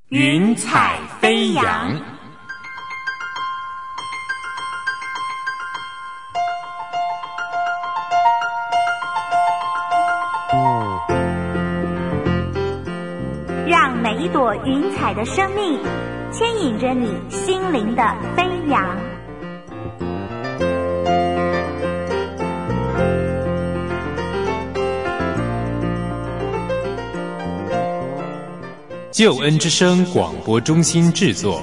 云彩飞扬。 让每一朵云彩的生命牵引着你心灵的飞扬。 救恩之声广播中心制作。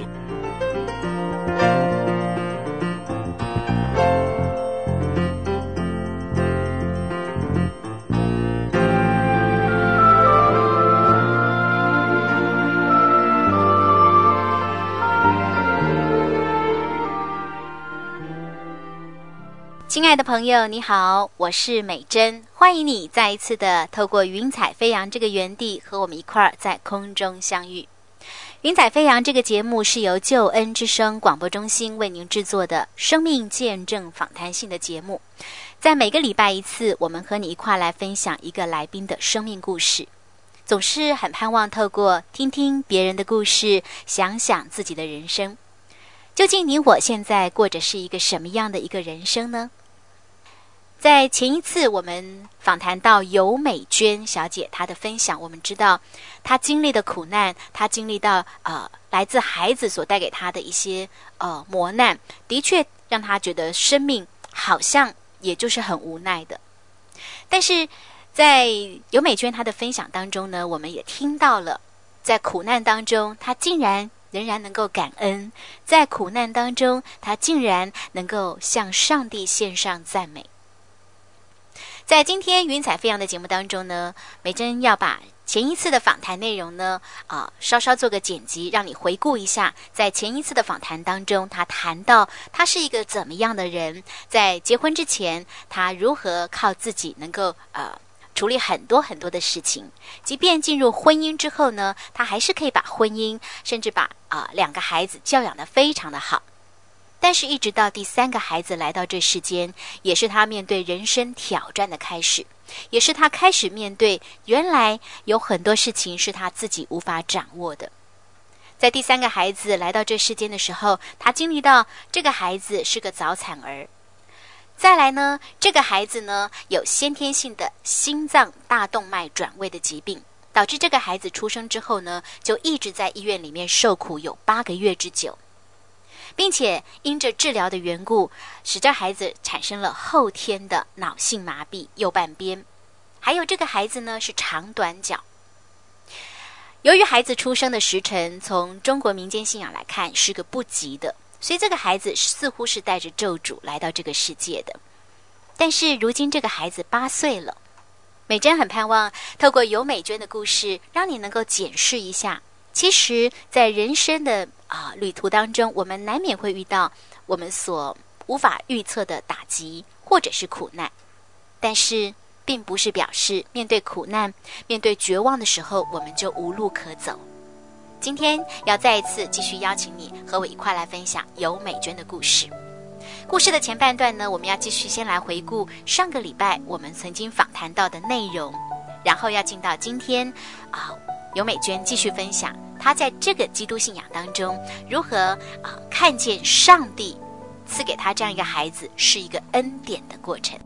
亲爱的朋友你好，我是美珍，欢迎你再一次的透过云彩飞扬这个园地和我们一块儿在空中相遇。云彩飞扬这个节目是由救恩之声广播中心为您制作的生命见证访谈性的节目，在每个礼拜一次，我们和你一块来分享一个来宾的生命故事，总是很盼望透过听听别人的故事，想想自己的人生，究竟你我现在过着是一个什么样的一个人生呢？在前一次我们访谈到尤美娟小姐她的分享，我们知道她经历的苦难，她经历到来自孩子所带给她的一些磨难，的确让她觉得生命好像也就是很无奈的。但是在尤美娟她的分享当中呢，我们也听到了在苦难当中她竟然仍然能够感恩，在苦难当中她竟然能够向上帝献上赞美。在今天云彩飞扬的节目当中呢，美珍要把前一次的访谈内容呢稍稍做个剪辑，让你回顾一下在前一次的访谈当中，他谈到他是一个怎么样的人，在结婚之前他如何靠自己能够处理很多很多的事情，即便进入婚姻之后呢，他还是可以把婚姻甚至把两个孩子教养得非常的好。但是一直到第三个孩子来到这世间，也是他面对人生挑战的开始，也是他开始面对原来有很多事情是他自己无法掌握的。在第三个孩子来到这世间的时候，他经历到这个孩子是个早产儿，再来呢，这个孩子呢有先天性的心脏大动脉转位的疾病，导致这个孩子出生之后呢，就一直在医院里面受苦有8个月之久，并且因着治疗的缘故，使这孩子产生了后天的脑性麻痹右半边，还有这个孩子呢是长短脚。由于孩子出生的时辰从中国民间信仰来看是个不吉的，所以这个孩子似乎是带着咒诅来到这个世界的。但是如今这个孩子8岁了，美珍很盼望透过尤美娟的故事，让你能够检视一下，其实在人生的旅途当中，我们难免会遇到我们所无法预测的打击或者是苦难，但是并不是表示面对苦难面对绝望的时候我们就无路可走。今天要再一次继续邀请你和我一块来分享尤美娟的故事。故事的前半段呢，我们要继续先来回顾上个礼拜我们曾经访谈到的内容，然后要进到今天尤美娟继续分享她在这个基督信仰当中如何看见上帝赐给她这样一个孩子是一个恩典的过程。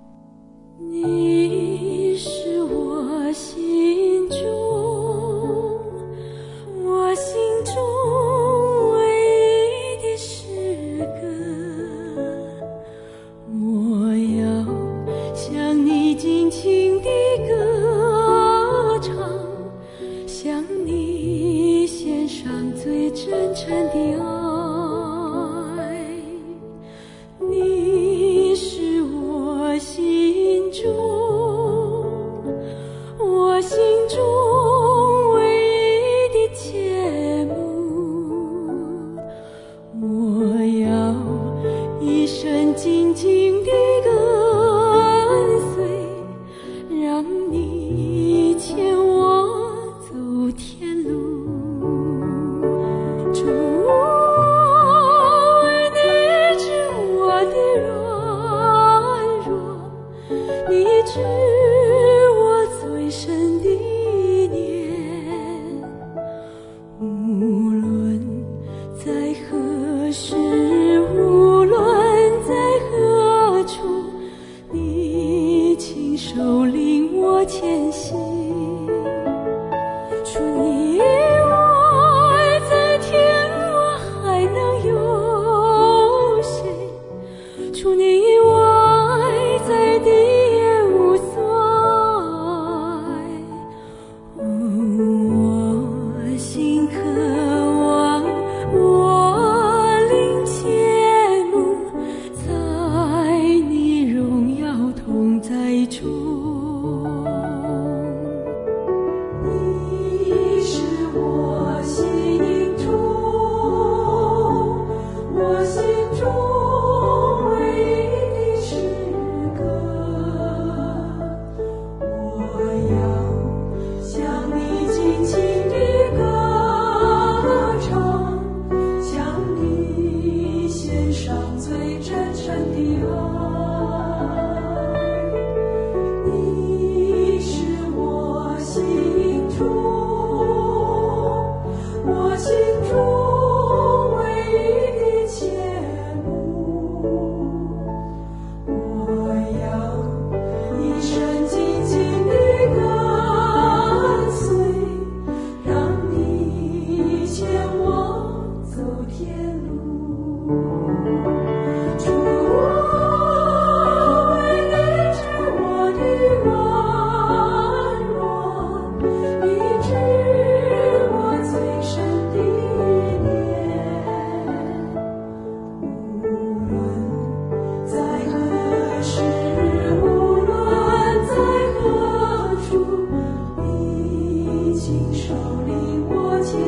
你是我心中唯一的诗歌，我要向你尽情地歌唱，向你献上最真诚的爱。你是我心中唯一的切慕，我要一生紧紧地跟随，让你牵我走天路。主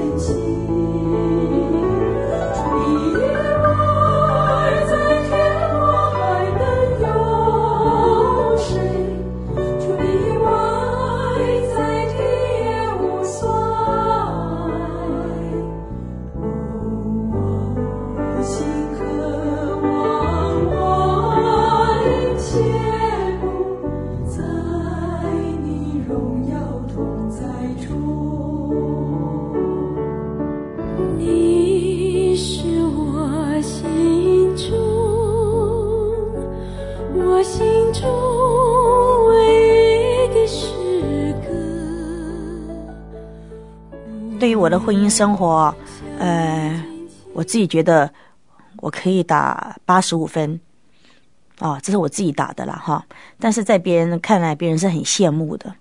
对于我的婚姻生活，我自己觉得我可以打85分，这是我自己打的啦哈。但是在别人看来，别人是很羡慕的。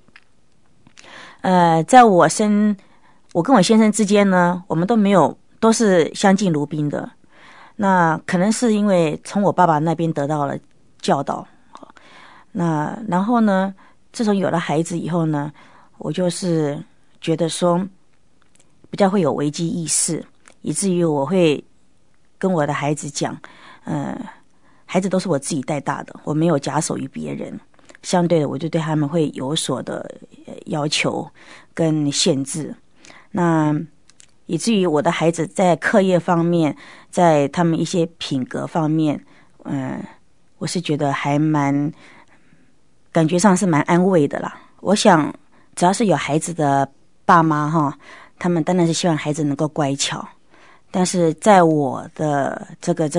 在我跟我先生之间呢，我们都是相敬如宾的。那可能是因为从我爸爸那边得到了教导。那然后呢，自从有了孩子以后呢，我就是觉得说比较会有危机意识，以至于我会跟我的孩子讲，孩子都是我自己带大的，我没有假手于别人。相对的，我就对他们会有所的要求跟限制。那以至于我的孩子在课业方面，在他们一些品格方面，我是觉得还感觉上是蛮安慰的啦。我想只要是有孩子的爸妈哈，他们当然是希望孩子能够乖巧。但是在我的这个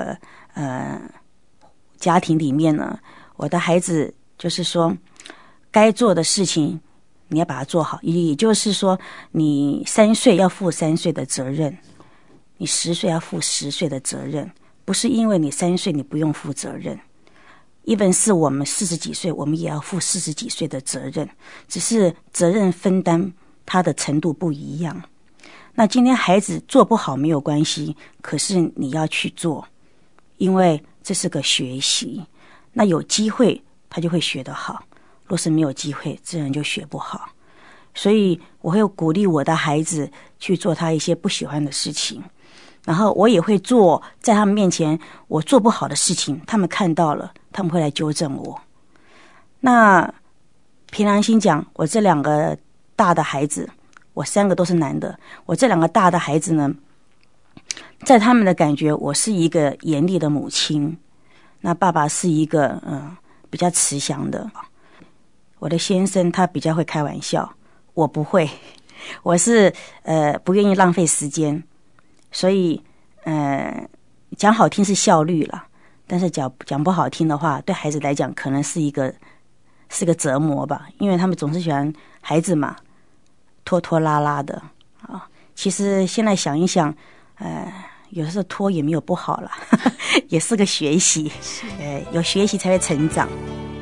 家庭里面呢，我的孩子就是说该做的事情你要把它做好，也就是说你3岁要负3岁的责任，你10岁要负10岁的责任，不是因为你3岁你不用负责任。even 是我们40几岁，我们也要负40几岁的责任，只是责任分担它的程度不一样。那今天孩子做不好没有关系，可是你要去做，因为这是个学习。那有机会他就会学得好，若是没有机会自然就学不好。所以我会鼓励我的孩子去做他一些不喜欢的事情，然后我也会做在他们面前我做不好的事情，他们看到了他们会来纠正我。那凭良心讲，我这2个大的孩子，我3个都是男的，我这2个大的孩子呢，在他们的感觉我是一个严厉的母亲，那爸爸是一个比较慈祥的。我的先生他比较会开玩笑，我不会，我是不愿意浪费时间，所以讲好听是效率啦，但是讲不好听的话，对孩子来讲可能是个折磨吧，因为他们总是喜欢孩子嘛，拖拖拉拉的啊。其实现在想一想，有的时候拖也没有不好啦，也是个学习，有学习才会成长。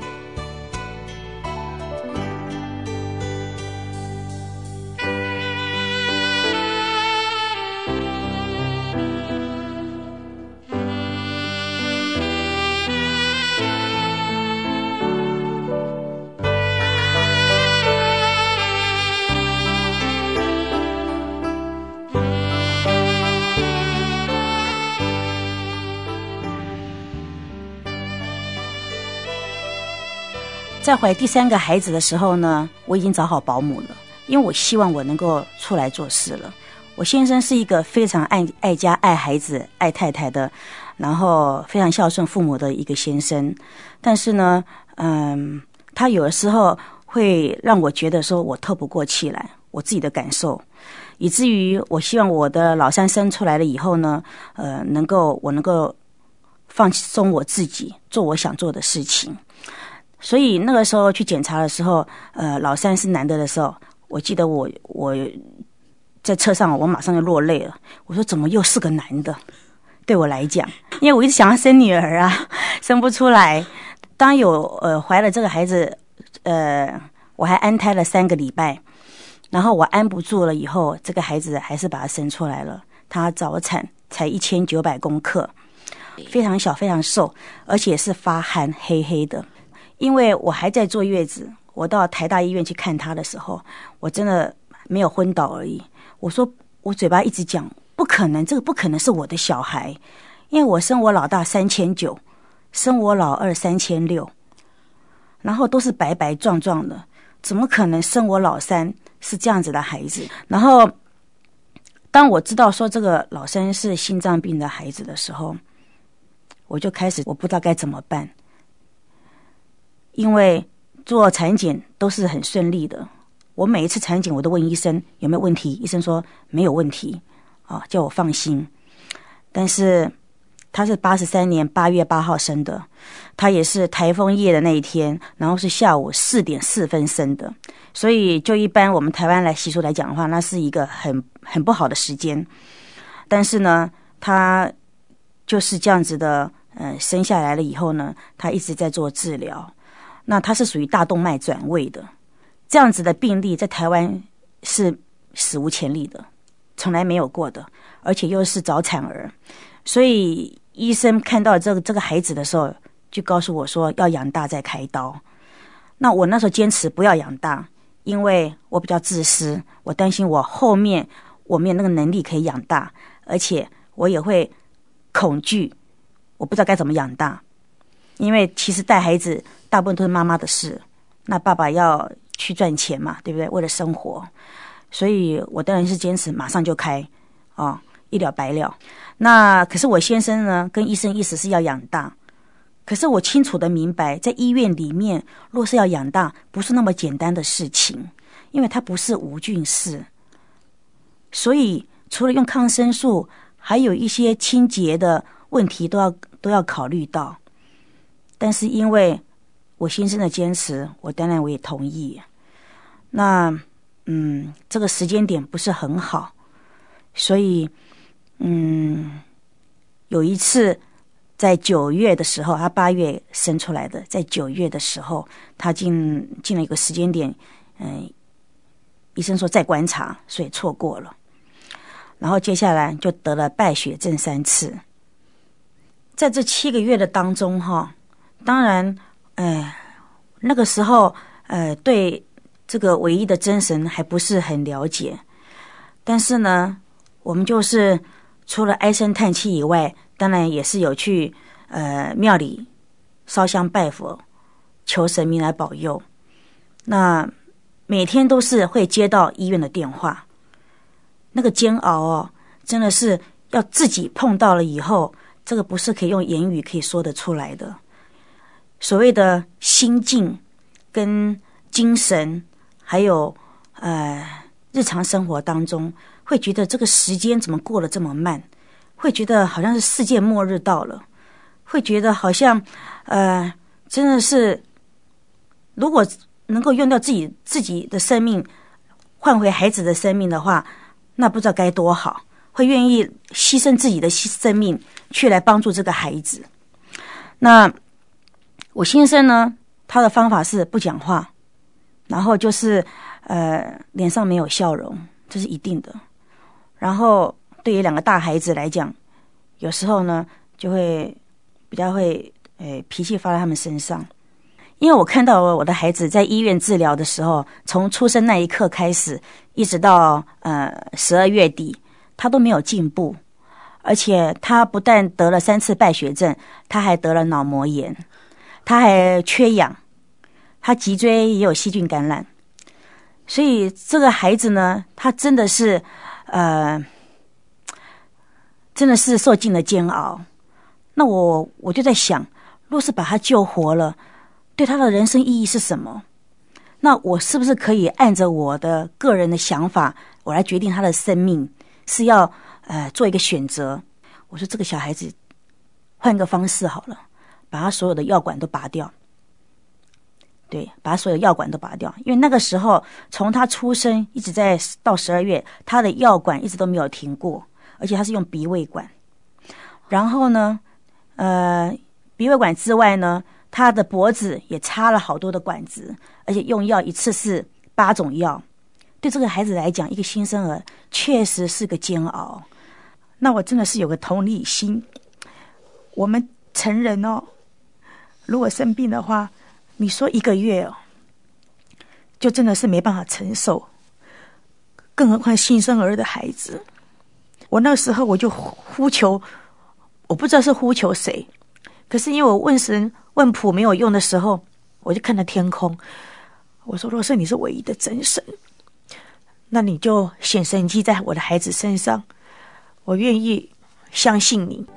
在怀第3个孩子的时候呢，我已经找好保姆了，因为我希望我能够出来做事了。我先生是一个非常爱家、爱孩子、爱太太的，然后非常孝顺父母的一个先生。但是呢，他有的时候会让我觉得说我透不过气来，我自己的感受，以至于我希望我的老三生出来了以后呢，我能够放松我自己，做我想做的事情。所以那个时候去检查的时候，老三是男的的时候，我记得我在车上，我马上就落泪了。我说怎么又是个男的？对我来讲，因为我一直想要生女儿啊，生不出来。当有怀了这个孩子，我还安胎了3个礼拜，然后我安不住了以后，这个孩子还是把他生出来了。他早产才1900公克，非常小，非常瘦，而且是发汗，黑黑的。因为我还在坐月子，我到台大医院去看他的时候，我真的没有昏倒而已。我说我嘴巴一直讲不可能，这个不可能是我的小孩，因为我生我老大3900，生我老二3600，然后都是白白壮壮的，怎么可能生我老三是这样子的孩子？然后当我知道说这个老三是心脏病的孩子的时候，我就开始我不知道该怎么办，因为做产检都是很顺利的，我每一次产检我都问医生有没有问题，医生说没有问题叫我放心。但是他是83年8月8号生的，他也是台风夜的那一天，然后是下午4点4分生的，所以就一般我们台湾来习俗来讲的话，那是一个很不好的时间。但是呢，他就是这样子的生下来了以后呢，他一直在做治疗。那他是属于大动脉转位的，这样子的病例在台湾是史无前例的，从来没有过的，而且又是早产儿。所以医生看到这个孩子的时候，就告诉我说要养大再开刀。那我那时候坚持不要养大，因为我比较自私，我担心我后面我没有那个能力可以养大，而且我也会恐惧，我不知道该怎么养大。因为其实带孩子大部分都是妈妈的事，那爸爸要去赚钱嘛，对不对？为了生活，所以我当然是坚持马上就开一了百了。那可是我先生呢，跟医生意思是要养大，可是我清楚的明白，在医院里面若是要养大不是那么简单的事情，因为它不是无菌室，所以除了用抗生素，还有一些清洁的问题都要考虑到。但是因为我先生的坚持，我当然我也同意。那这个时间点不是很好，所以有一次在9月的时候，他8月生出来的，在9月的时候，他进了一个时间点，医生说再观察，所以错过了。然后接下来就得了败血症3次。在这7个月的当中当然那个时候对这个唯一的真神还不是很了解，但是呢我们就是除了唉声叹气以外，当然也是有去庙里烧香拜佛，求神明来保佑。那每天都是会接到医院的电话，那个煎熬真的是要自己碰到了以后，这个不是可以用言语可以说得出来的。所谓的心境跟精神，还有日常生活当中，会觉得这个时间怎么过得这么慢，会觉得好像是世界末日到了，会觉得好像真的是如果能够用掉自己的生命换回孩子的生命的话，那不知道该多好，会愿意牺牲自己的生命去来帮助这个孩子。那我先生呢，他的方法是不讲话，然后就是脸上没有笑容，这是一定的。然后对于2个大孩子来讲，有时候呢就会比较会脾气发在他们身上。因为我看到我的孩子在医院治疗的时候，从出生那一刻开始一直到12月底，他都没有进步，而且他不但得了3次败血症，他还得了脑膜炎，他还缺氧，他脊椎也有细菌感染。所以这个孩子呢，他真的是受尽了煎熬。那我就在想，若是把他救活了，对他的人生意义是什么？那我是不是可以按着我的个人的想法，我来决定他的生命是要做一个选择？我说这个小孩子换个方式好了，把他所有的药管都拔掉。对，把他所有的药管都拔掉，因为那个时候从他出生一直到12月，他的药管一直都没有停过，而且他是用鼻胃管。然后呢鼻胃管之外呢，他的脖子也插了好多的管子，而且用药一次是8种药。对这个孩子来讲，一个新生儿确实是个煎熬。那我真的是有个同理心，我们成人如果生病的话，你说1个月就真的是没办法承受，更何况新生儿的孩子。 我那时候我就呼求，我不知道是呼求谁，可是因为我问神问卜没有用的时候，我就看到天空，我说若是你是唯一的真神，那你就显神迹在我的孩子身上，我愿意相信你。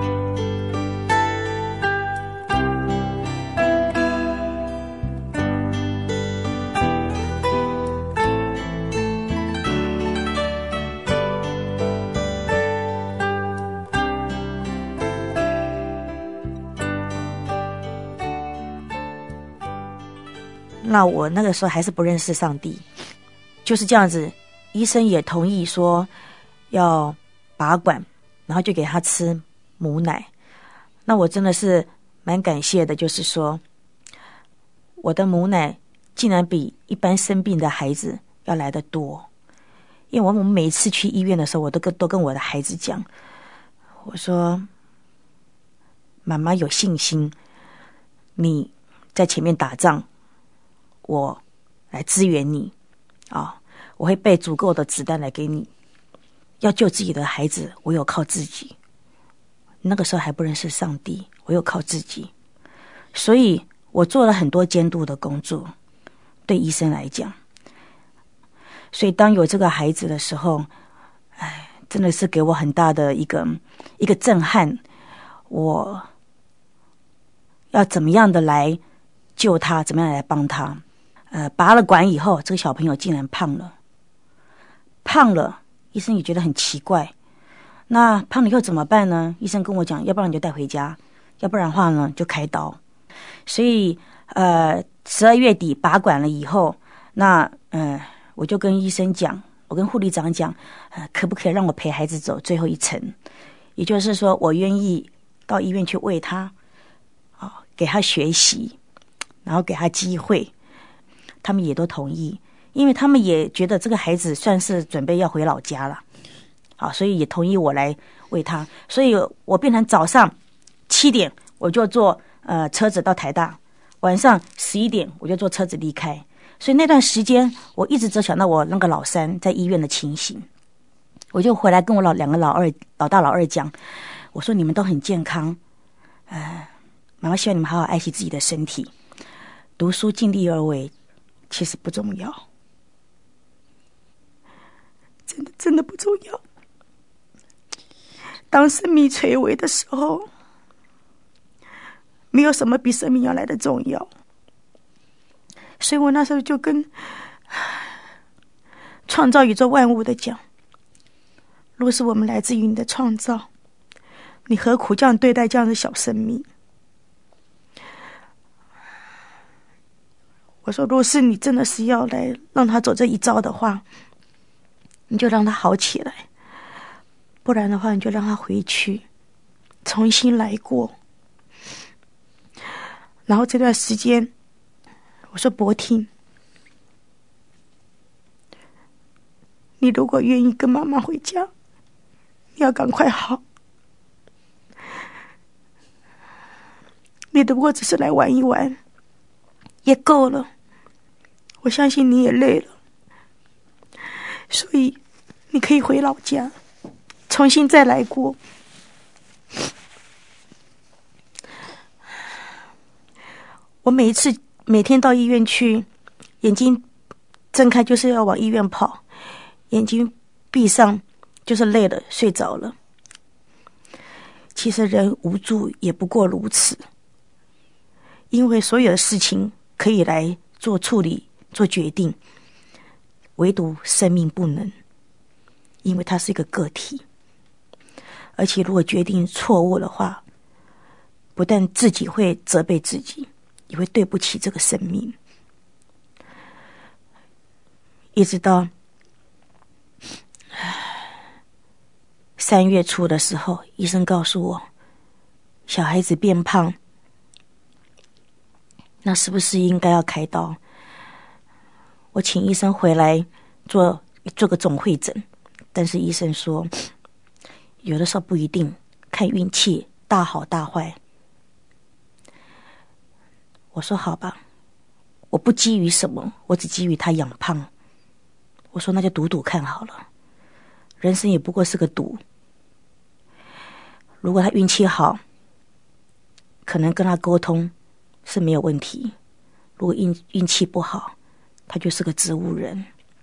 那我那个时候还是不认识上帝，就是这样子，医生也同意说要拔管，然后就给他吃母奶。那我真的是蛮感谢的，就是说我的母奶竟然比一般生病的孩子要来得多。因为我们每一次去医院的时候，我都跟我的孩子讲，我说妈妈有信心，你在前面打仗，我来支援你啊！我会备足够的子弹来给你。要救自己的孩子，唯有靠自己。那个时候还不认识上帝，唯有靠自己。所以我做了很多监督的工作，对医生来讲。所以当有这个孩子的时候，真的是给我很大的一个震撼。我要怎么样的来救他，怎么样来帮他？拔了管以后，这个小朋友竟然胖了，医生也觉得很奇怪。那胖了以后怎么办呢？医生跟我讲，要不然你就带回家，要不然的话呢就开刀。所以12月底拔管了以后，那我就跟医生讲，我跟护理长讲，可不可以让我陪孩子走最后一程？也就是说，我愿意到医院去喂他，给他学习，然后给他机会。他们也都同意，因为他们也觉得这个孩子算是准备要回老家了，好，所以也同意我来喂他。所以我变成早上7点我就坐车子到台大，晚上11点我就坐车子离开。所以那段时间我一直只想到我那个老三在医院的情形，我就回来跟我两个老大老二讲，我说你们都很健康，妈妈希望你们好好爱惜自己的身体，读书尽力而为其实不重要，真的不重要。当生命垂危的时候，没有什么比生命要来的重要。所以我那时候就跟创造宇宙万物的讲，若是我们来自于你的创造，你何苦这样对待这样的小生命？我说，若是你真的是要来让他走这一遭的话，你就让他好起来，不然的话你就让他回去重新来过。然后这段时间我说，博婷，你如果愿意跟妈妈回家，你要赶快好，你如果只是来玩一玩也够了，我相信你也累了，所以你可以回老家重新再来过。我每天到医院去，眼睛睁开就是要往医院跑，眼睛闭上就是累了睡着了。其实人无助也不过如此，因为所有的事情可以来做处理做决定，唯独生命不能，因为它是一个个体。而且如果决定错误的话，不但自己会责备自己，也会对不起这个生命。一直到3月初的时候，医生告诉我小孩子变胖，那是不是应该要开刀？我请医生回来做个总会诊，但是医生说有的时候不一定，看运气，大好大坏。我说好吧，我不基于什么，我只基于他养胖。我说那就赌赌看好了。 人生也不过是个赌。如果他运气好，可能跟他沟通是没有问题；如果运气不好，他就是个植物人。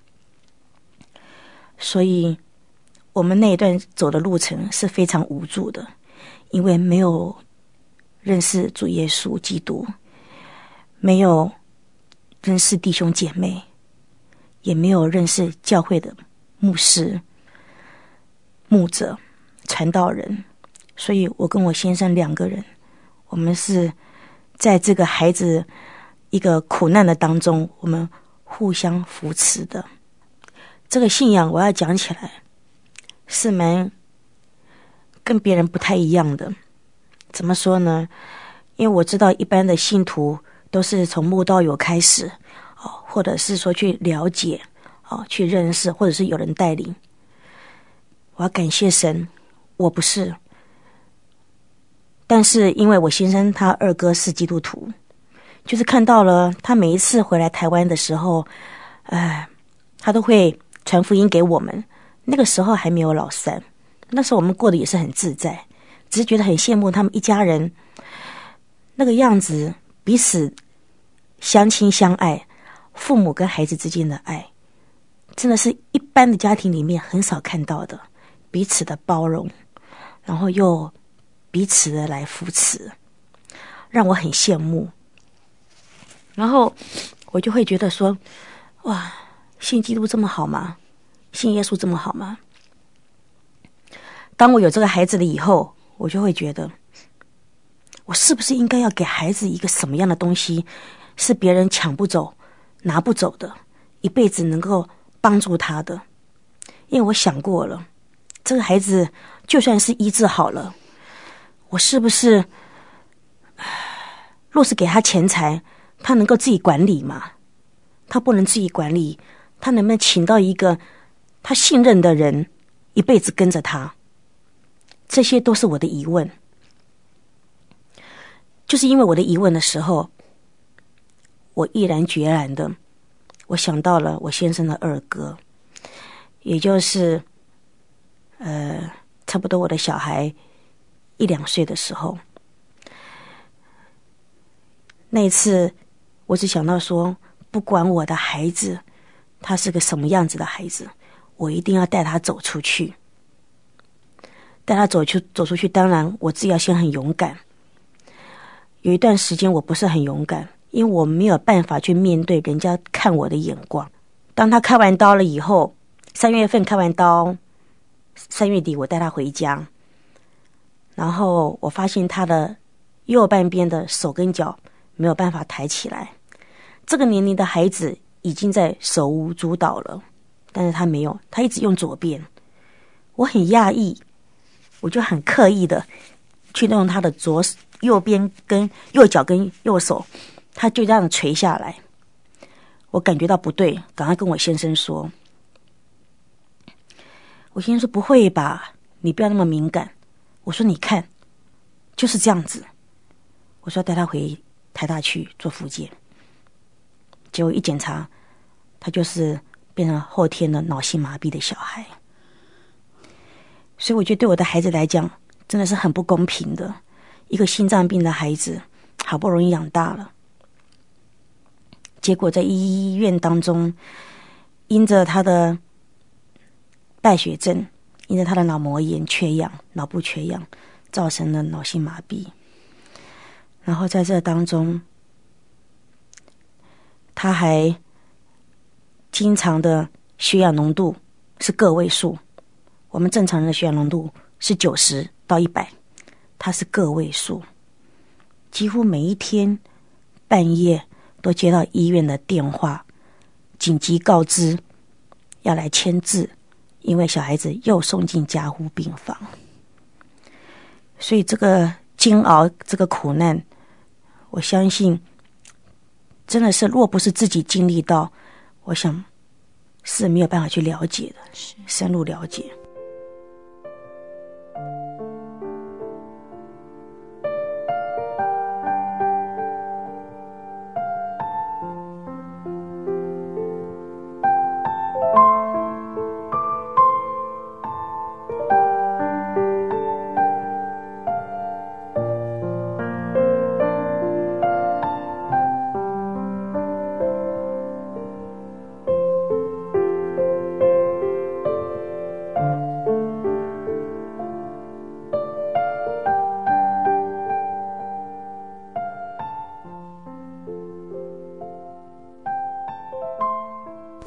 所以我们那一段走的路程是非常无助的，因为没有认识主耶稣基督，没有认识弟兄姐妹，也没有认识教会的牧师、牧者、传道人。所以我跟我先生2个人，我们是在这个孩子一个苦难的当中，我们互相扶持的。这个信仰我要讲起来是蛮跟别人不太一样的。怎么说呢？因为我知道一般的信徒都是从慕道友开始，或者是说去了解，去认识，或者是有人带领。我要感谢神，我不是。但是因为我先生他2哥是基督徒，就是看到了他每一次回来台湾的时候，他都会传福音给我们。那个时候还没有老三，那时候我们过得也是很自在，只是觉得很羡慕他们一家人那个样子，彼此相亲相爱，父母跟孩子之间的爱，真的是一般的家庭里面很少看到的，彼此的包容，然后又彼此的来扶持，让我很羡慕。然后我就会觉得说，哇，信基督这么好吗？信耶稣这么好吗？当我有这个孩子了以后，我就会觉得，我是不是应该要给孩子一个什么样的东西，是别人抢不走、拿不走的，一辈子能够帮助他的。因为我想过了，这个孩子就算是医治好了，我是不是若是给他钱财，他能够自己管理吗？他不能自己管理，他能不能请到一个他信任的人一辈子跟着他？这些都是我的疑问。就是因为我的疑问的时候，我毅然决然的，我想到了我先生的2哥，也就是差不多我的小孩1-2岁的时候。那一次我只想到说，不管我的孩子他是个什么样子的孩子，我一定要带他走出去。带他走出去，当然我自己要先很勇敢。有一段时间我不是很勇敢，因为我没有办法去面对人家看我的眼光。当他开完刀了以后，3月份开完刀，3月底我带他回家，然后我发现他的右半边的手跟脚没有办法抬起来。这个年龄的孩子已经在手舞足蹈了，但是他没有，他一直用左边。我很讶异，我就很刻意的去弄他的右边跟右脚跟右手，他就这样垂下来。我感觉到不对，赶快跟我先生说。我先生说，不会吧，你不要那么敏感。我说你看，就是这样子。我说带他回台大去做复健，结果一检查，他就是变成后天的脑性麻痹的小孩。所以我觉得对我的孩子来讲真的是很不公平的，一个心脏病的孩子好不容易养大了，结果在医院当中，因着他的败血症，因着他的脑膜炎缺氧，脑部缺氧，造成了脑性麻痹。然后在这当中，他还经常的血氧浓度是个位数，我们正常人的血氧浓度是90到100，他是个位数，几乎每一天半夜都接到医院的电话，紧急告知要来签字，因为小孩子又送进加护病房。所以这个煎熬，这个苦难，我相信真的是若不是自己经历到，我想是没有办法去了解的，深入了解。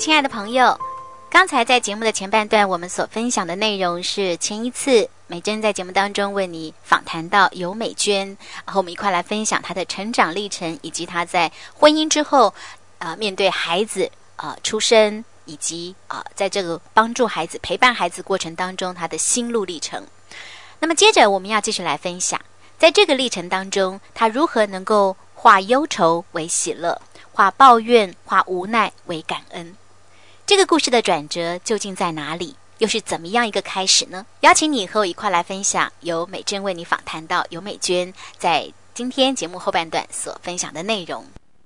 亲爱的朋友，刚才在节目的前半段，我们所分享的内容是前一次美珍在节目当中为你访谈到尤美娟，和我们一块来分享她的成长历程，以及她在婚姻之后面对孩子出生，以及在这个帮助孩子陪伴孩子过程当中她的心路历程。那么接着我们要继续来分享，在这个历程当中，她如何能够化忧愁为喜乐，化抱怨化无奈为感恩。这个故事的转折究竟在哪里？又是怎么样一个开始呢？邀请你和我一块来分享由美珍为你访谈到尤美娟在今天节目后半段所分享的内容。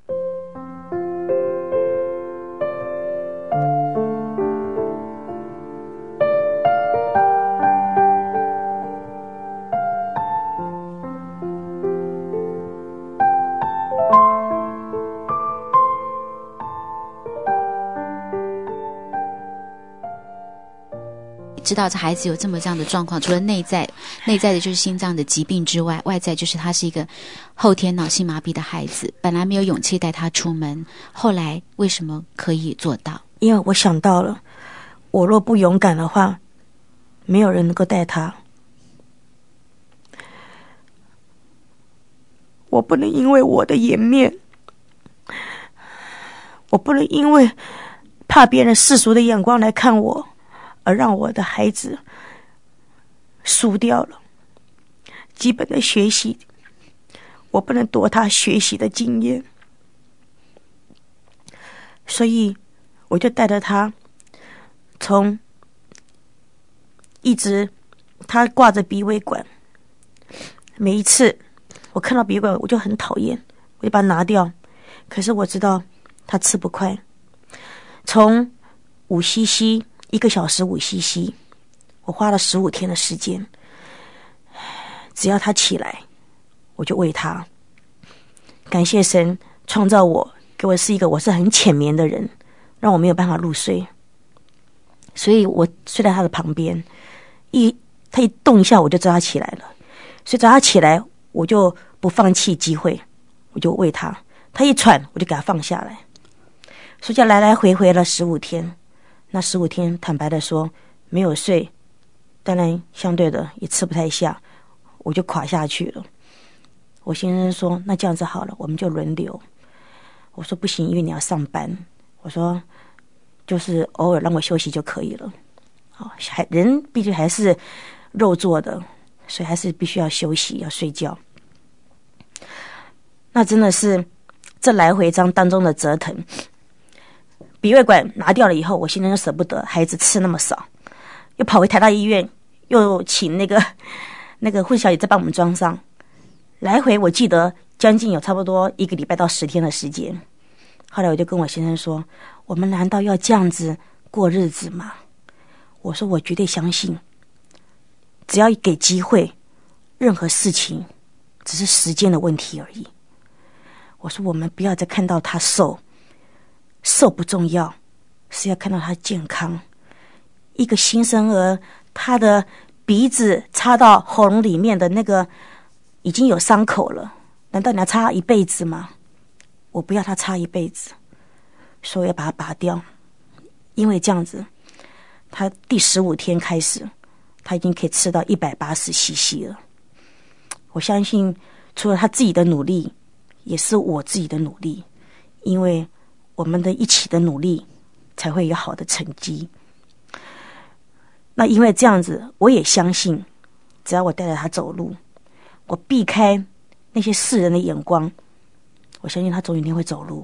知道这孩子有这样的状况，除了内在的就是心脏的疾病之外，外在就是他是一个后天脑性麻痹的孩子，本来没有勇气带他出门，后来为什么可以做到？ 因为我想到了，我若不勇敢的话，没有人能够带他。我不能因为我的颜面，我不能因为怕别人世俗的眼光来看我，而让我的孩子输掉了基本的学习，我不能夺他学习的经验，所以我就带着他，从一直他挂着鼻胃管，每一次我看到鼻胃管我就很讨厌，我就把它拿掉，可是我知道他吃不快，从5cc1个小时5cc，我花了15天的时间，只要他起来我就喂他。感谢神创造我，给我是一个我是很浅眠的人，让我没有办法入睡，所以我睡在他的旁边，他一动一下我就知道他起来了，所以只要他起来我就不放弃机会，我就喂他，他一喘我就给他放下来，所以就来来回回了15天。那15天坦白的说没有睡，当然相对的也吃不太下，我就垮下去了。我先生说那这样子好了，我们就轮流。我说不行，因为你要上班，我说就是偶尔让我休息就可以了。人毕竟还是肉做的，所以还是必须要休息要睡觉。那真的是这来回当中的折腾，鼻胃管拿掉了以后，我现在就舍不得孩子吃那么少，又跑回台大医院，又请那个护士小姐再帮我们装上，来回我记得将近有差不多1个礼拜到10天的时间。后来我就跟我先生说，我们难道要这样子过日子吗？我说我绝对相信，只要给机会，任何事情只是时间的问题而已。我说我们不要再看到他瘦不重要，是要看到他健康。一个新生儿，他的鼻子插到喉咙里面的那个已经有伤口了，难道你要插一辈子吗？我不要他插一辈子，所以要把它拔掉。因为这样子，他第15天开始，他已经可以吃到180cc 了。我相信除了他自己的努力，也是我自己的努力，因为我们的一起的努力才会有好的成绩。那因为这样子，我也相信只要我带着他走路，我避开那些世人的眼光，我相信他总有一天会走路。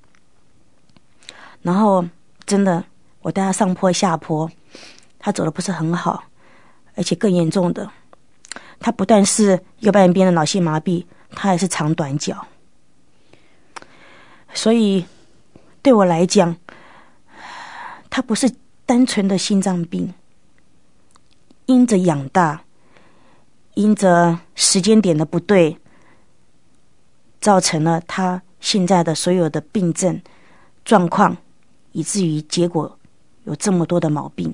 然后真的我带他上坡下坡，他走的不是很好，而且更严重的，他不但是右半边的脑性麻痹，他还是长短脚。所以对我来讲，他不是单纯的心脏病，因着养大，因着时间点的不对，造成了他现在的所有的病症状况，以至于结果有这么多的毛病。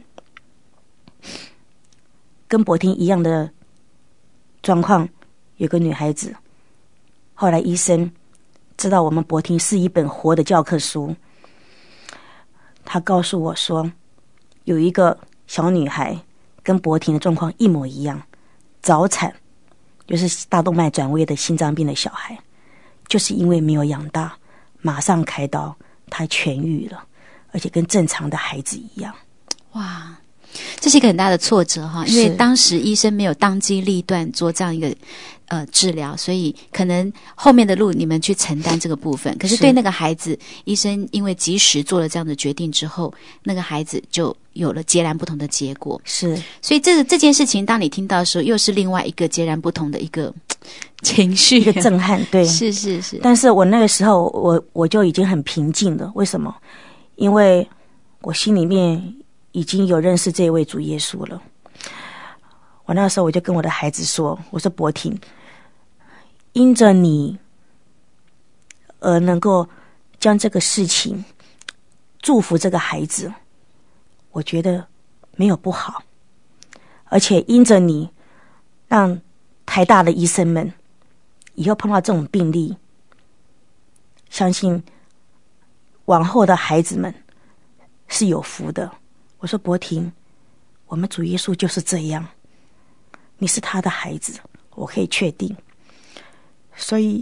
跟博婷一样的状况，有个女孩子，后来医生知道我们博婷是一本活的教科书， 他告诉我说，有一个小女孩跟博婷的状况一模一样，早产，就是大动脉转位的心脏病的小孩，就是因为没有养大，马上开刀，她痊愈了，而且跟正常的孩子一样。 哇，这是一个很大的挫折哈，因为当时医生没有当机立断做这样一个治疗，所以可能后面的路你们去承担这个部分。可是对那个孩子，医生因为及时做了这样的决定之后，那个孩子就有了截然不同的结果。 是， 所以这件事情，当你听到的时候，又是另外一个截然不同的一个情绪， 一个震撼。对， 是。 但是我那个时候，我就已经很平静了。为什么？因为我心里面已经有认识这位主耶稣了。我那时候我就跟我的孩子说，我说博婷，因着你而能够将这个事情祝福这个孩子，我觉得没有不好。而且因着你让台大的医生们以后碰到这种病例，相信往后的孩子们是有福的。我说博婷，我们主耶稣就是这样，你是他的孩子，我可以确定。所以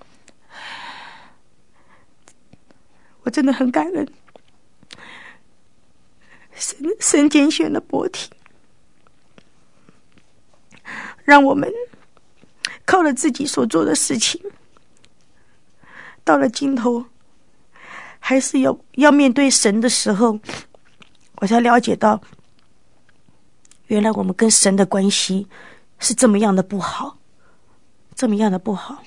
我真的很感恩神拣选了博婷，让我们靠了自己所做的事情，到了尽头还是要面对神的时候，我才了解到，原来我们跟神的关系是这么样的不好，这么样的不好。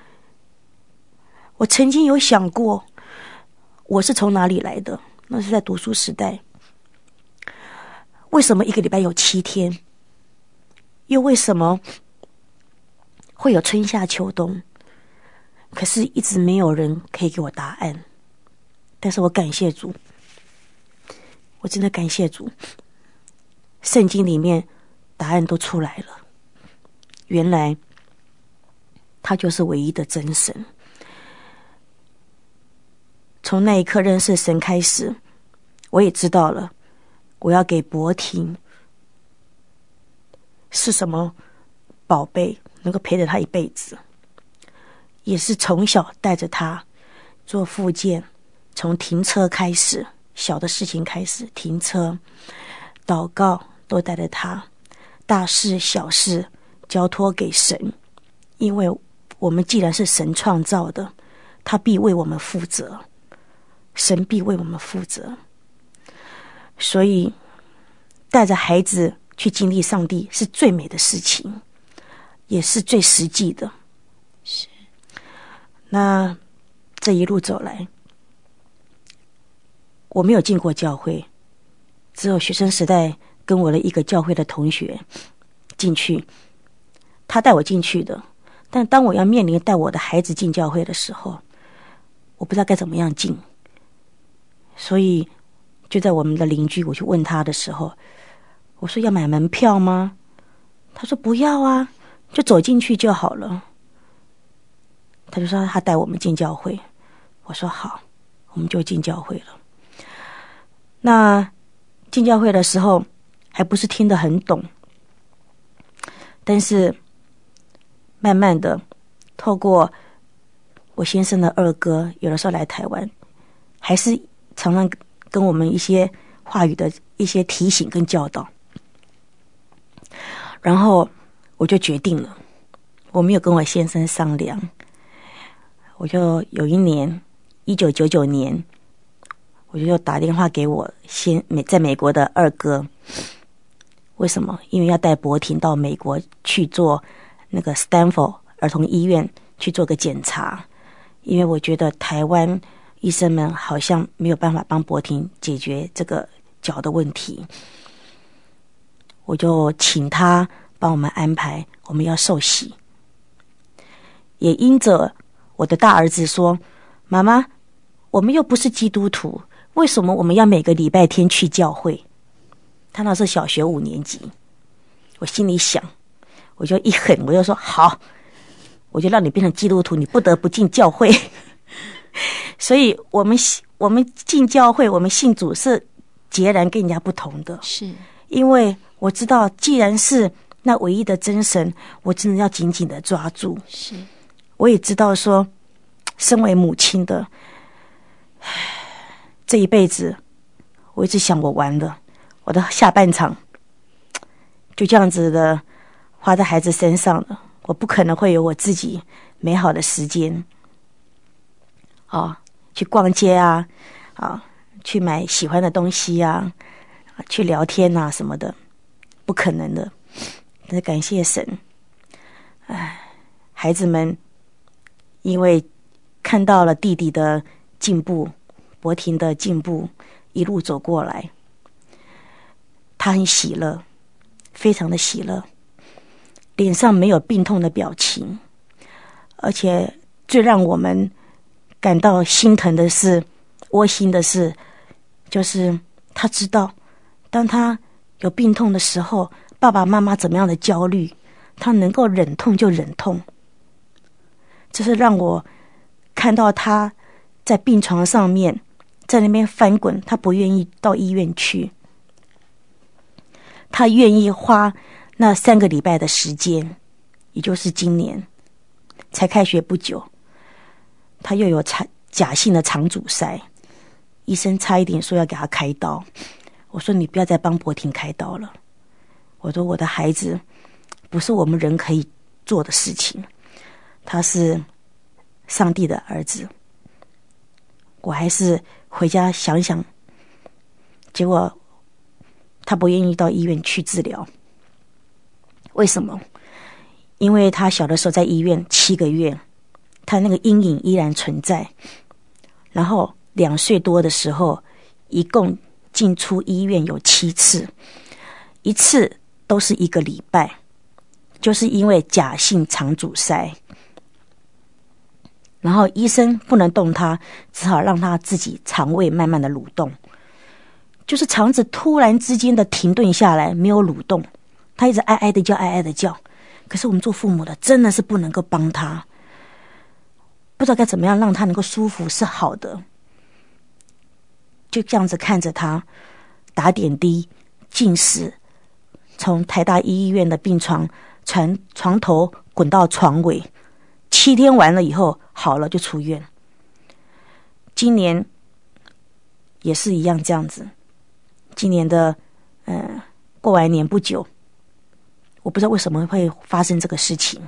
我曾经有想过，我是从哪里来的？那是在读书时代。为什么一个礼拜有7天？又为什么会有春夏秋冬？可是一直没有人可以给我答案。但是我感谢主，我真的感谢主，圣经里面答案都出来了。原来他就是唯一的真神。从那一刻认识神开始，我也知道了，我要给博婷是什么宝贝，能够陪着他一辈子。也是从小带着他做复健，从停车开始，小的事情开始，停车、祷告都带着他，大事小事交托给神。因为我们既然是神创造的，他必为我们负责，神必为我们负责。所以带着孩子去经历上帝是最美的事情，也是最实际的。 是。 那这一路走来，我没有进过教会，只有学生时代跟我的一个教会的同学进去，他带我进去的。但当我要面临带我的孩子进教会的时候，我不知道该怎么样进。所以就在我们的邻居，我去问他的时候，我说要买门票吗？他说不要啊，就走进去就好了。他就说他带我们进教会。我说好，我们就进教会了。那进教会的时候还不是听得很懂，但是慢慢的透过我先生的二哥有的时候来台湾，还是常常跟我们一些话语的一些提醒跟教导，然后我就决定了，我没有跟我先生商量，我就有一年1999年，我就打电话给我在美国的二哥。为什么？因为要带博婷到美国去做那个 Stanford 儿童医院去做个检查，因为我觉得台湾医生们好像没有办法帮博婷解决这个脚的问题。我就请他帮我们安排，我们要受洗。也因着我的大儿子说，妈妈，我们又不是基督徒，为什么我们要每个礼拜天去教会？他那是小学5年级。我心里想，我就一狠，我就说好，我就让你变成基督徒，你不得不进教会。所以我我们进教会，我们信主是截然跟人家不同的。 是因为我知道，既然是那唯一的真神，我真的要紧紧的抓住。 是， 我也知道说，身为母亲的这一辈子，我一直想我完了，我的下半场就这样子的花在孩子身上了，我不可能会有我自己美好的时间去逛街啊，去买喜欢的东西啊，去聊天啊什么的，不可能的。但是感谢神，孩子们因为看到了弟弟的进步，博婷的进步，一路走过来，他很喜乐，非常的喜乐，脸上没有病痛的表情，而且最让我们感到心疼的是，窝心的是，就是他知道当他有病痛的时候，爸爸妈妈怎么样的焦虑，他能够忍痛就忍痛。这是让我看到他在病床上面在那边翻滚，他不愿意到医院去，他愿意花那3个礼拜的时间，也就是今年才开学不久，他又有假性的肠阻塞，医生差一点说要给他开刀。我说你不要再帮博婷开刀了，我说我的孩子不是我们人可以做的事情，他是上帝的儿子。我还是回家想想，结果他不愿意到医院去治疗。为什么？因为他小的时候在医院7个月，他那个阴影依然存在。然后2岁多的时候，一共进出医院有7次，一次都是1个礼拜，就是因为假性肠阻塞。然后医生不能动他，只好让他自己肠胃慢慢的蠕动，就是肠子突然之间的停顿下来，没有蠕动，他一直哀哀的叫，哀哀的叫。可是我们做父母的真的是不能够帮他，不知道该怎么样让他能够舒服是好的，就这样子看着他打点滴进食，从台大医院的病床床头滚到床尾，7天完了以后好了就出院。今年也是一样这样子，今年的过完年不久，我不知道为什么会发生这个事情。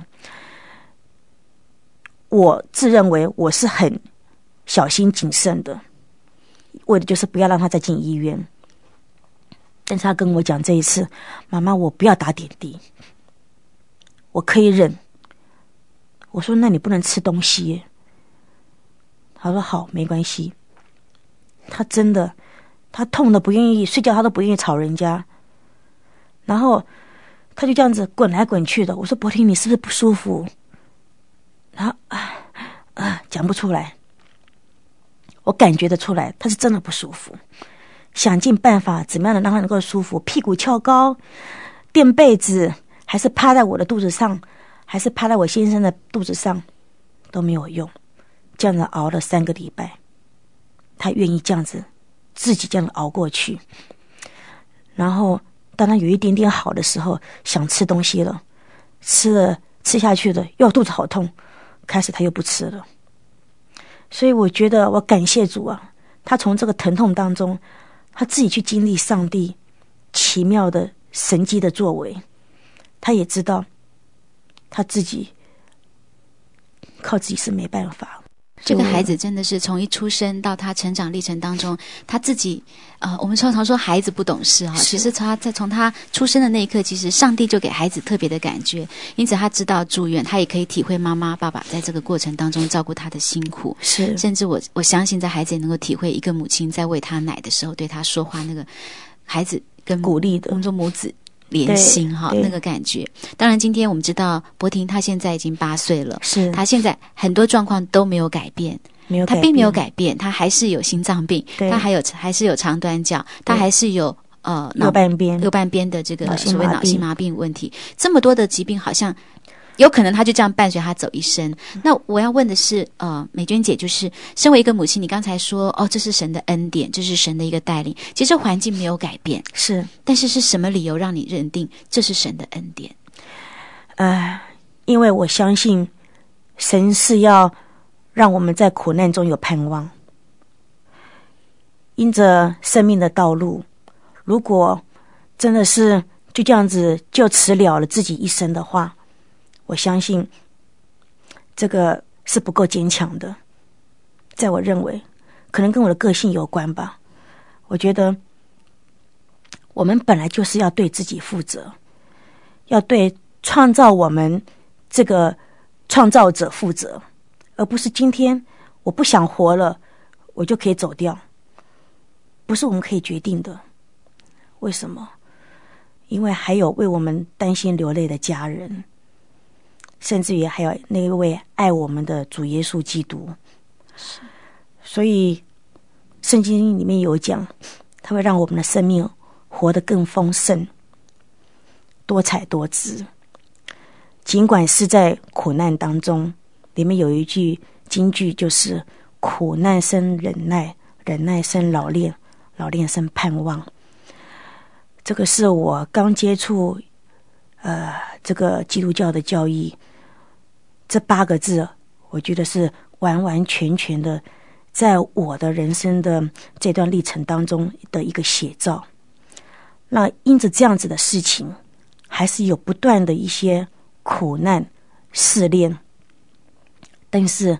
我自认为我是很小心谨慎的，为的就是不要让他再进医院。但是他跟我讲这一次，妈妈我不要打点滴，我可以忍。我说那你不能吃东西耶。他说好，没关系。他真的，他痛的不愿意睡觉，他都不愿意吵人家，然后他就这样子滚来滚去的。我说博婷你是不是不舒服？然后讲不出来，我感觉得出来他是真的不舒服，想尽办法怎么样的让他能够舒服，屁股翘高，垫被子，还是趴在我的肚子上，还是趴在我先生的肚子上，都没有用。这样子熬了3个礼拜，他愿意这样子自己这样熬过去。然后当他有一点点好的时候，想吃东西了，吃下去了，又肚子好痛，开始他又不吃了。所以我觉得我感谢主啊，他从这个疼痛当中，他自己去经历上帝奇妙的神迹的作为。他也知道他自己靠自己是没办法。 这个孩子真的是从一出生到他成长历程当中，他自己我们常说孩子不懂事啊，其实从他出生的那一刻，其实上帝就给孩子特别的感觉，因此他知道住院，他也可以体会妈妈爸爸在这个过程当中照顾他的辛苦。 是，甚至我相信在孩子也能够体会一个母亲在喂他奶的时候对他说话，那个孩子跟鼓励的， 我们说母子连心哈，那个感觉。当然今天我们知道博婷她现在已经8岁了， 是她现在很多状况都没有改变，她并没有改变，她还是有心脏病，她还是有长短脚，她还是有右半边的这个所谓脑性麻痹问题。这么多的疾病好像有可能他就这样伴随他走一生。那我要问的是，美娟姐，就是身为一个母亲，你刚才说这是神的恩典，这是神的一个带领，其实环境没有改变， 是， 但是是什么理由让你认定这是神的恩典？ 因为我相信神是要让我们在苦难中有盼望。因着生命的道路，如果真的是就这样子就辞了了自己一生的话，我相信这个是不够坚强的。在我认为可能跟我的个性有关吧，我觉得我们本来就是要对自己负责，要对创造我们这个创造者负责，而不是今天我不想活了我就可以走掉，不是我们可以决定的。为什么？因为还有为我们担心流泪的家人，甚至于还有那一位爱我们的主耶稣基督。所以圣经里面有讲，它会让我们的生命活得更丰盛、多彩多姿。尽管是在苦难当中，里面有一句金句，就是苦难生忍耐，忍耐生老练，老练生盼望。这个是我刚接触这个基督教的教义，这8个字我觉得是完完全全的在我的人生的这段历程当中的一个写照。那因着这样子的事情，还是有不断的一些苦难试炼，但是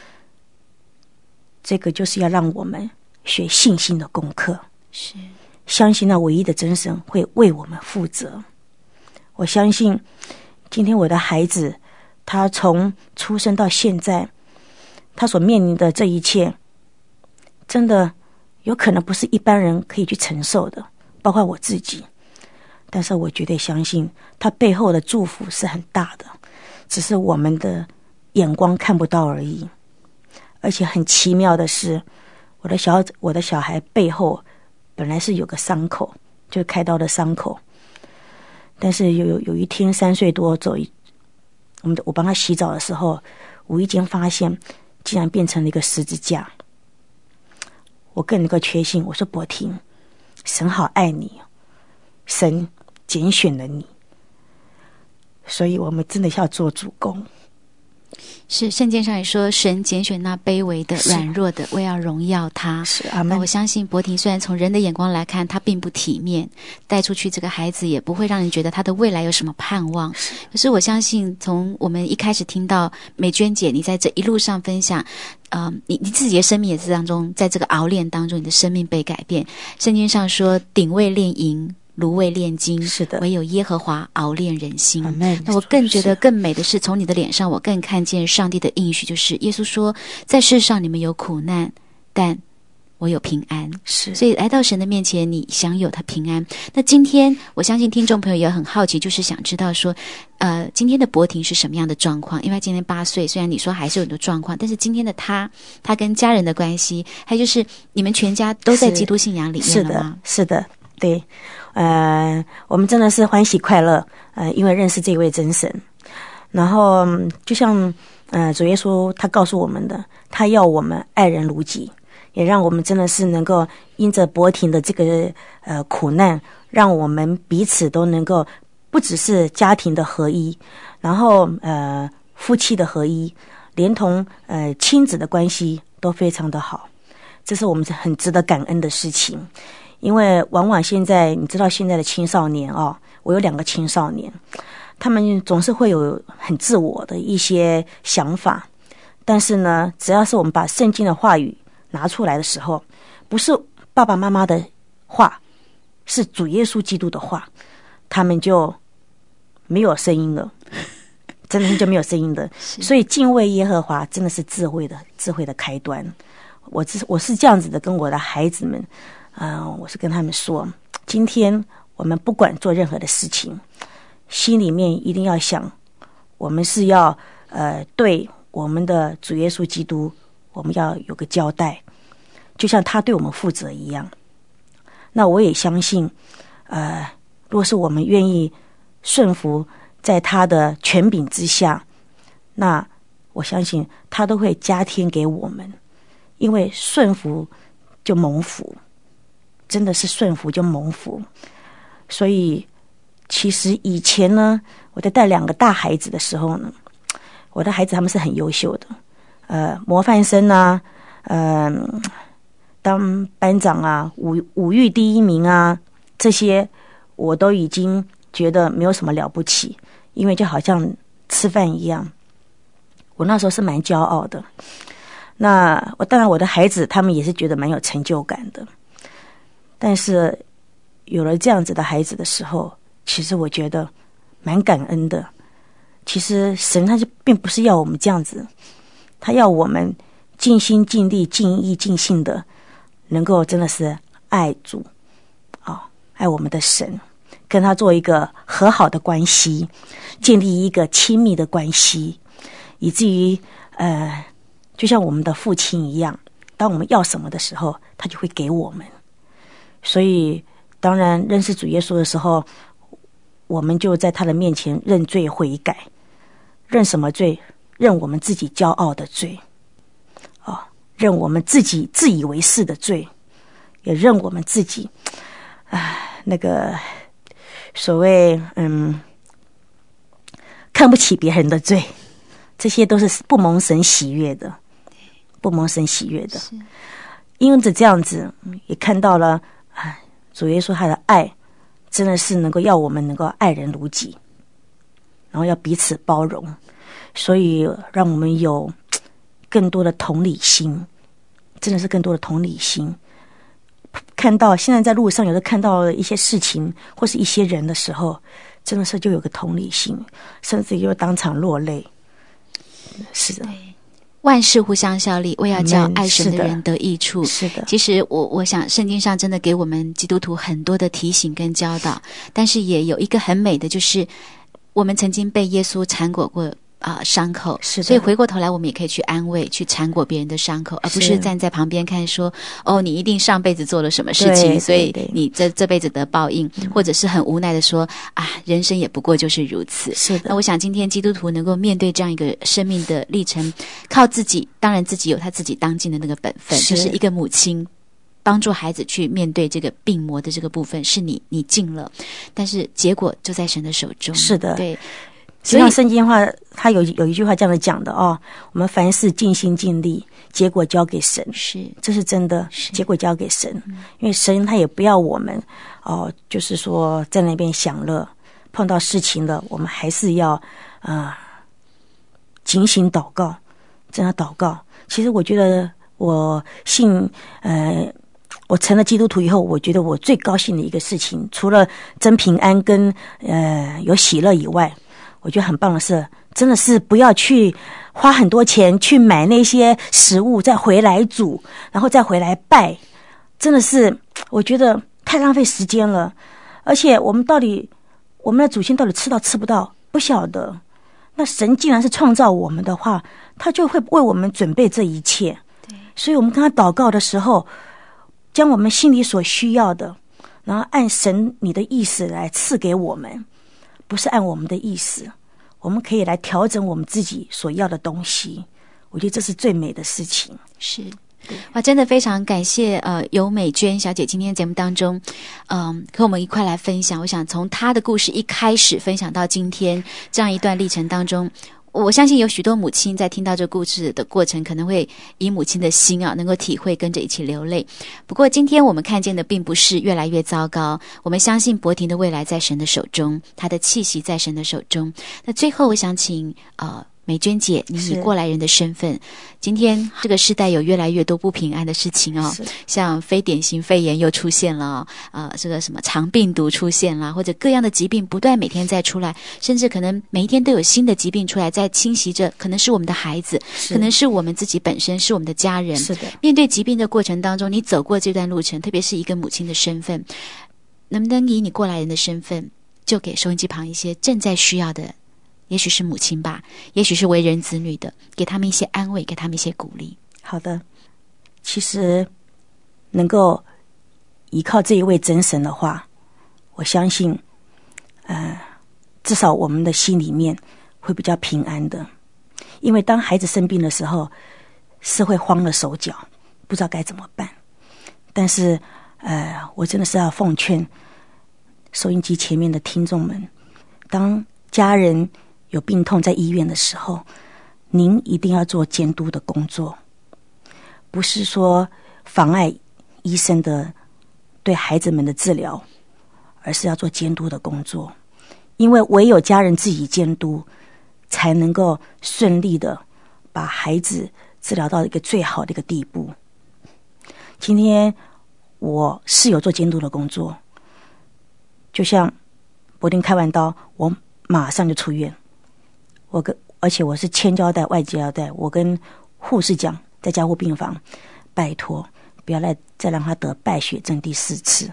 这个就是要让我们学信心的功课， 是相信那唯一的真神会为我们负责。我相信今天我的孩子，他从出生到现在，他所面临的这一切，真的有可能不是一般人可以去承受的，包括我自己。但是我绝对相信他背后的祝福是很大的，只是我们的眼光看不到而已。而且很奇妙的是，我的小孩背后本来是有个伤口，就是开刀的伤口，但是有一天3岁多我帮他洗澡的时候，无意间发现竟然变成了一个十字架。我更能够确信，我说伯婷，神好爱你，神拣选了你，所以我们真的要做主公。 是圣经上也说，神拣选那卑微的、软弱的，为要荣耀他。 是阿们。 我相信伯婷虽然从人的眼光来看，他并不体面，带出去这个孩子也不会让人觉得他的未来有什么盼望。可是我相信，从我们一开始听到美娟姐你在这一路上分享，你自己的生命也是当中，在这个熬炼当中，你的生命被改变。圣经上说，鼎为炼银，炉为炼金， 是的， 唯有耶和华熬炼人心。 Amen。 那我更觉得更美的是，从你的脸上我更看见上帝的应许，就是耶稣说，在世上你们有苦难，但我有平安。 是， 所以来到神的面前，你享有他平安。那今天我相信听众朋友也很好奇，就是想知道说今天的伯婷是什么样的状况？因为今天8岁，虽然你说还是有很多状况，但是今天的他跟家人的关系，还有就是你们全家都在基督信仰里面了吗？ 是的，对。我们真的是欢喜快乐，因为认识这位真神。然后就像主耶稣他告诉我们的，他要我们爱人如己，也让我们真的是能够因着伯婷的这个苦难，让我们彼此都能够不只是家庭的合一，然后夫妻的合一，连同亲子的关系都非常的好。这是我们很值得感恩的事情。因为往往现在你知道现在的青少年我有2个青少年，他们总是会有很自我的一些想法，但是呢，只要是我们把圣经的话语拿出来的时候，不是爸爸妈妈的话，是主耶稣基督的话，他们就没有声音了，真的就没有声音的。所以敬畏耶和华真的是智慧的开端。我是这样子的跟我的孩子们我是跟他们说，今天我们不管做任何的事情，心里面一定要想，我们是要对我们的主耶稣基督，我们要有个交代，就像他对我们负责一样。那我也相信，若是我们愿意顺服在他的权柄之下，那我相信他都会加添给我们，因为顺服就蒙福，真的是顺服就蒙福。所以其实以前呢，我在带2个大孩子的时候呢，我的孩子他们是很优秀的，模范生啊，当班长啊，五育第1名啊，这些我都已经觉得没有什么了不起，因为就好像吃饭一样，我那时候是蛮骄傲的。那当然我的孩子他们也是觉得蛮有成就感的，但是有了这样子的孩子的时候，其实我觉得蛮感恩的。其实神他就并不是要我们这样子，他要我们尽心尽力尽意尽性的能够真的是爱主爱我们的神，跟他做一个和好的关系，建立一个亲密的关系，以至于就像我们的父亲一样，当我们要什么的时候他就会给我们。所以当然认识主耶稣的时候，我们就在他的面前认罪悔改。认什么罪？认我们自己骄傲的罪，认我们自己自以为是的罪，也认我们自己那个所谓看不起别人的罪，这些都是不蒙神喜悦的，不蒙神喜悦的。因着这样子也看到了主耶稣他的爱真的是能够要我们能够爱人如己，然后要彼此包容，所以让我们有更多的同理心，真的是更多的同理心。看到现在在路上有的看到一些事情或是一些人的时候，真的是就有个同理心，甚至又当场落泪。是的， 万事互相效力，为要叫爱神的人得益处。 是的， 其实我想圣经上真的给我们基督徒很多的提醒跟教导，但是也有一个很美的，就是我们曾经被耶稣缠裹过伤口， 是的， 所以回过头来我们也可以去安慰，去缠裹别人的伤口，而不是站在旁边看说你一定上辈子做了什么事情，所以你这辈子得报应，或者是很无奈的说人生也不过就是如此。 是的， 那我想今天基督徒能够面对这样一个生命的历程，靠自己，当然自己有他自己当尽的那个本分，就是一个母亲帮助孩子去面对这个病魔的这个部分，是你尽了，但是结果就在神的手中。 是的， 对。 所以圣经话他有一句话这样的讲的我们凡事尽心尽力，结果交给神。 是， 这是真的，结果交给神。因为神他也不要我们就是说在那边享乐，碰到事情了我们还是要警醒祷告，真的祷告。其实我觉得我成了基督徒以后，我觉得我最高兴的一个事情，除了真平安跟有喜乐以外，我觉得很棒的是，真的是不要去花很多钱去买那些食物再回来煮，然后再回来拜，真的是我觉得太浪费时间了。而且我们的祖先到底吃到吃不到不晓得，那神既然是创造我们的话，他就会为我们准备这一切。所以我们跟他祷告的时候，将我们心里所需要的，然后按神你的意思来赐给我们，不是按我们的意思，我们可以来调整我们自己所要的东西。我觉得这是最美的事情。 是，哇，真的非常感谢尤美娟小姐今天节目当中和我们一块来分享。我想从她的故事一开始分享到今天这样一段历程当中，我相信有许多母亲在听到这故事的过程，可能会以母亲的心能够体会，跟着一起流泪。不过今天我们看见的并不是越来越糟糕，我们相信博婷的未来在神的手中，她的气息在神的手中。那最后我想请美娟姐，你以过来人的身份，今天这个时代有越来越多不平安的事情像非典型肺炎又出现了这个什么肠病毒出现了，或者各样的疾病不断每天在出来，甚至可能每一天都有新的疾病出来，在侵袭着，可能是我们的孩子，可能是我们自己本身，是我们的家人。 是的， 面对疾病的过程当中，你走过这段路程，特别是一个母亲的身份，能不能以你过来人的身份，就给收音机旁一些正在需要的，也许是母亲吧，也许是为人子女的，给他们一些安慰，给他们一些鼓励。 好的，其实能够依靠这一位真神的话，我相信至少我们的心里面会比较平安的。因为当孩子生病的时候，是会慌了手脚，不知道该怎么办。但是我真的是要奉劝收音机前面的听众们，当家人有病痛在医院的时候，您一定要做监督的工作，不是说妨碍医生的对孩子们的治疗，而是要做监督的工作。因为唯有家人自己监督，才能够顺利的把孩子治疗到一个最好的一个地步。今天我是有做监督的工作，就像柏林开完刀，我马上就出院，而且我是千交代万交代，我跟护士讲，在加护病房，拜托不要再让他得败血症第4次。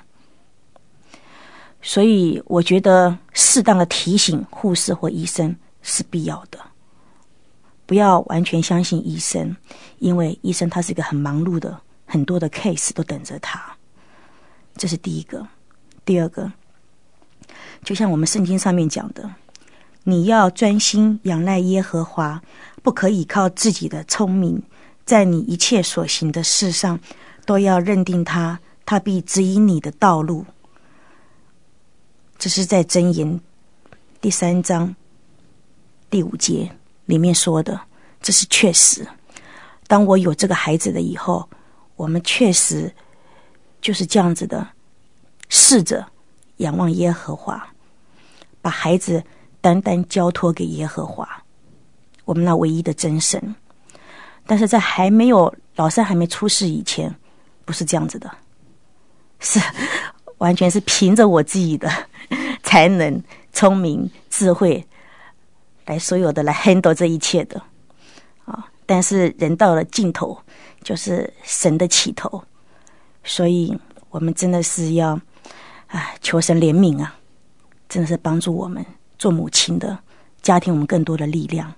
所以我觉得适当的提醒护士或医生是必要的，不要完全相信医生，因为医生他是一个很忙碌的，很多的 case 都等着他。这是第一个。第二个，就像我们圣经上面讲的，你要专心仰赖耶和华，不可以靠自己的聪明，在你一切所行的事上都要认定他，他必指引你的道路。这是在箴言第3章第5节里面说的，这是确实。当我有这个孩子的以后，我们确实就是这样子的，试着仰望耶和华，把孩子单单交托给耶和华，我们那唯一的真神。但是在老三还没出世以前，不是这样子的，是完全是凭着我自己的才能、聪明、智慧来所有的来 handle 这一切的但是人到了尽头，就是神的起头。所以我们真的是要求神怜悯啊，真的是帮助我们做母亲的家庭我们更多的力量。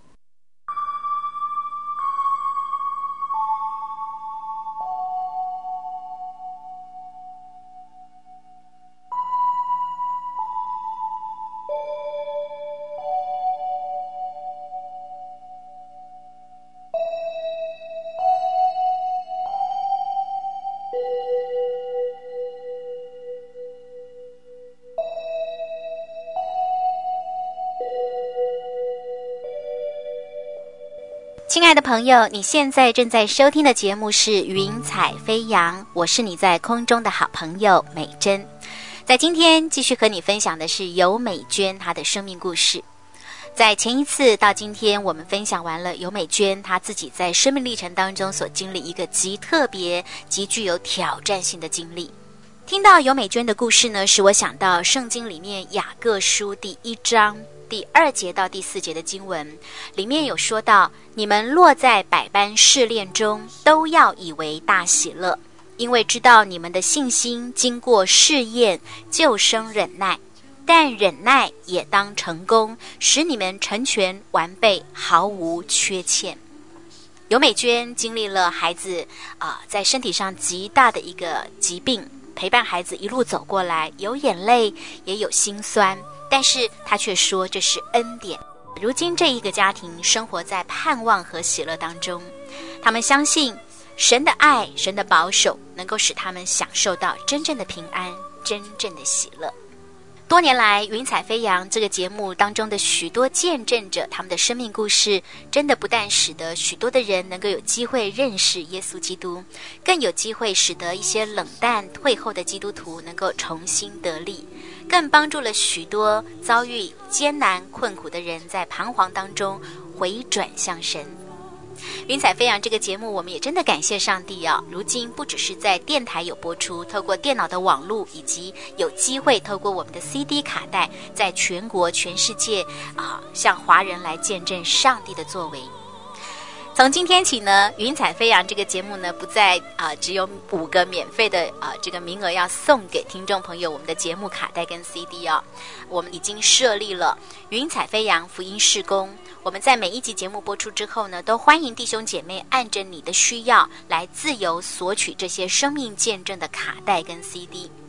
亲爱的朋友，你现在正在收听的节目是云彩飞扬，我是你在空中的好朋友美珍。在今天继续和你分享的是尤美娟她的生命故事。在前一次到今天，我们分享完了尤美娟她自己在生命历程当中所经历一个极特别、极具有挑战性的经历。听到尤美娟的故事呢，使我想到圣经里面雅各书第1章第2节到第4节的经文，里面有说到，你们落在百般试炼中，都要以为大喜乐，因为知道你们的信心经过试验，就生忍耐，但忍耐也当成功，使你们成全完备，毫无缺欠。尤美娟经历了孩子在身体上极大的一个疾病，陪伴孩子一路走过来，有眼泪也有心酸，但是她却说这是恩典。如今这一个家庭生活在盼望和喜乐当中，他们相信神的爱、神的保守能够使他们享受到真正的平安、真正的喜乐。多年来，云彩飞扬这个节目当中的许多见证者，他们的生命故事真的不但使得许多的人能够有机会认识耶稣基督，更有机会使得一些冷淡退后的基督徒能够重新得力，更帮助了许多遭遇艰难困苦的人在彷徨当中回转向神。云彩飞扬这个节目，我们也真的感谢上帝如今不只是在电台有播出，透过电脑的网络，以及有机会透过我们的 CD 卡带，在全国全世界向华人来见证上帝的作为。从今天起呢，云彩飞扬这个节目呢，不再只有5个免费的这个名额要送给听众朋友我们的节目卡带跟 CD 我们已经设立了云彩飞扬福音事工。我们在每一集节目播出之后呢，都欢迎弟兄姐妹按着你的需要来自由索取这些生命见证的卡带跟 CD。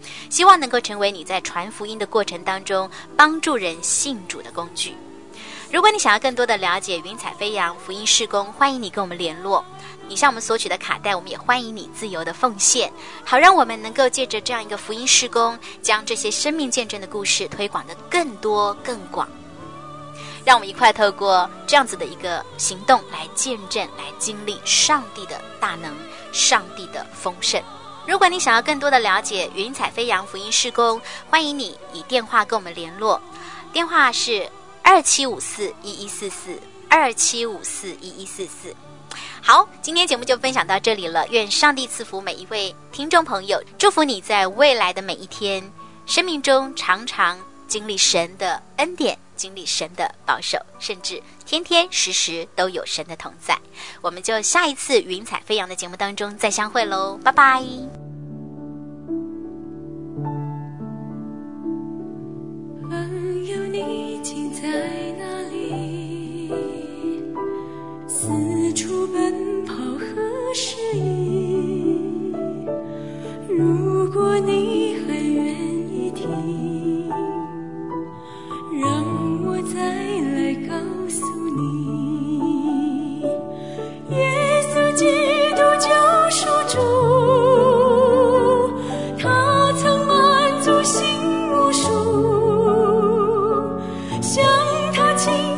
希望能够成为你在传福音的过程当中帮助人信主的工具。如果你想要更多的了解云彩飞扬福音事工，欢迎你跟我们联络。你向我们索取的卡带，我们也欢迎你自由的奉献，好让我们能够借着这样一个福音事工，将这些生命见证的故事推广得更多更广。让我们一块透过这样子的一个行动来见证，来经历上帝的大能，上帝的丰盛。如果你想要更多的了解云彩飞扬福音事工，欢迎你以电话跟我们联络，电话是27541144，27541144。好，今天节目就分享到这里了，愿上帝赐福每一位听众朋友，祝福你在未来的每一天生命中常常经历神的恩典，经历神的保守，甚至天天时时都有神的同在。我们就下一次云彩飞扬的节目当中再相会喽，拜拜。 朋友，你竟在哪里？四处奔跑何时已？如果你还愿意听，让我再来告诉你，耶稣基督救赎主，他曾满足心无数，向他倾